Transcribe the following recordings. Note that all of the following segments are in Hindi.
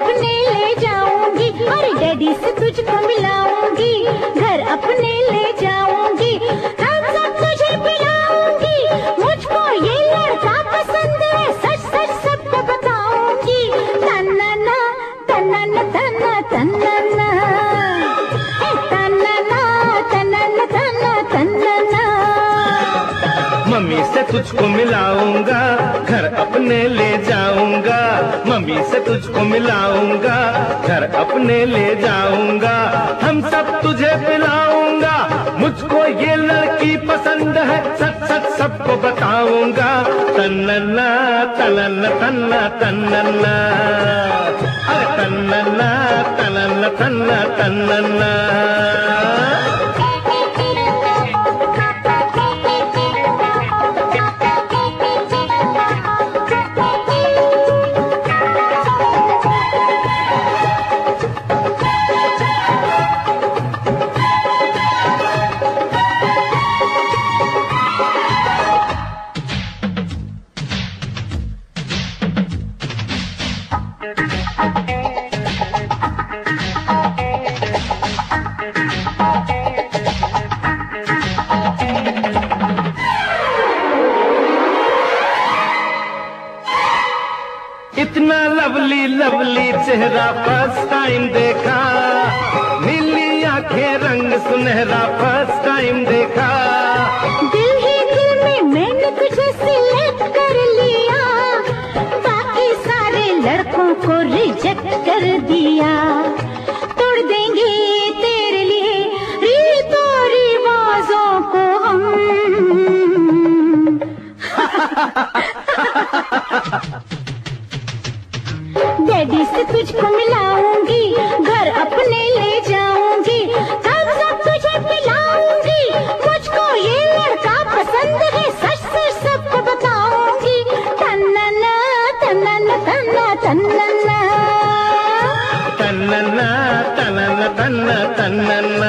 अपने ले जाऊंगी और डैडी से तुझको मिलाऊंगी, घर अपने ले जाऊंगी, हम सब तुझे पिलाऊंगी, मुझको ये लड़का पसंद है, सच सच सबको बताऊंगी। तन्नना तन्नना तन्ना तन्नना, तन्नना तन्नना तन्ना तन्नना। मम्मी से तुझको मिलाऊंगा, घर अपने ले जाऊंगा, मम्मी से तुझको मिलाऊंगा, घर अपने ले जाऊंगा, हम सब तुझे पिलाऊंगा, मुझको ये लड़की पसंद है, सच सच सबको बताऊंगा। तन्नना तन्नना तन्ना तन्नना, अरे तन्नना तन्नना तन्ना तन्नना। इतना लवली लवली चेहरा फर्स्ट टाइम देखा, नीली आंखें रंग सुनहरा फर्स्ट टाइम देखा, दिल ही दिल में मैंने तुझे सिलेक्ट कर लिया, बाकी सारे लड़कों को रिजेक्ट कर दिया, तोड़ देंगे तेरे लिए रीतों रिवाजों को हम। डैडी से तुझको मिलाऊंगी, घर अपने ले जाऊंगी, सब सब तुझे पिलाऊंगी, मुझको ये लड़का पसंद है, सच सच सबको बताऊंगी। तन्नना तन्नना तन्ना तन्नना, तन्नना तन्नना तन्ना तन्नना।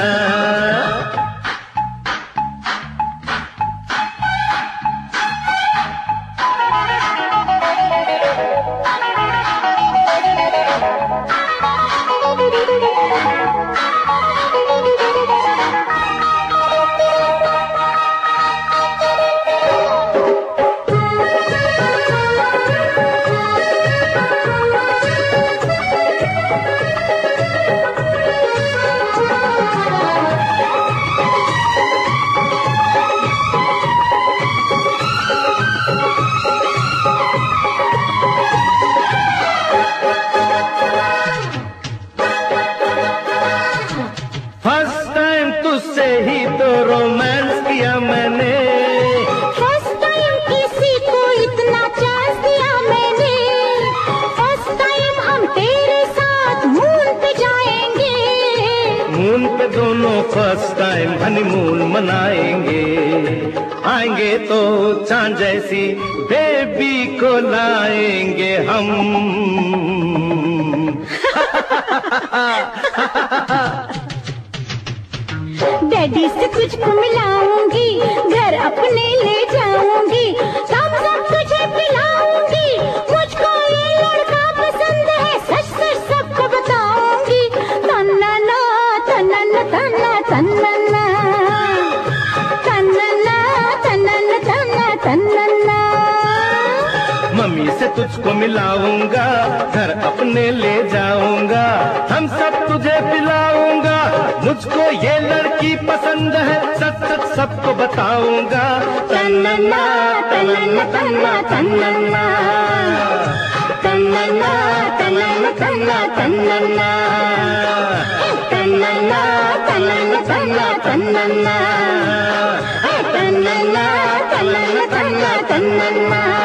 फर्स्ट टाइम तुझसे ही तो रोमांस किया मैंने, फर्स्ट टाइम किसी को इतना चांस दिया मैंने, फर्स्ट टाइम हम तेरे साथ मून पे जाएंगे, मून पे दोनों फर्स्ट टाइम हनीमून मनाएंगे, आएंगे तो चांद जैसी बेबी को लाएंगे हम। डैडी से तुझको मिलाऊंगी, घर अपने ले जाऊंगी, सब सब तुझे पिलाऊंगी, मुझको ये लड़का पसंद है, सच सच सबको बताऊंगी। तन्नना तन्नना तन्ना तन्नना, तन्नना तन्नना तन्ना तन्नना। मम्मी से तुझको मिलाऊंगा, घर अपने ले जाऊंगा, हम सब तुझे पिलाऊंगा, मुझको ये लड़की पसंद है, सच सच सबको बताऊंगा। तन्नना तन्नना तन्ना तन्नना, तन्नना तन्नना तन्ना तन्नना, तन्नना तन्नना तन्ना तन्नना, तन्नना तन्नना तन्ना तन्नना।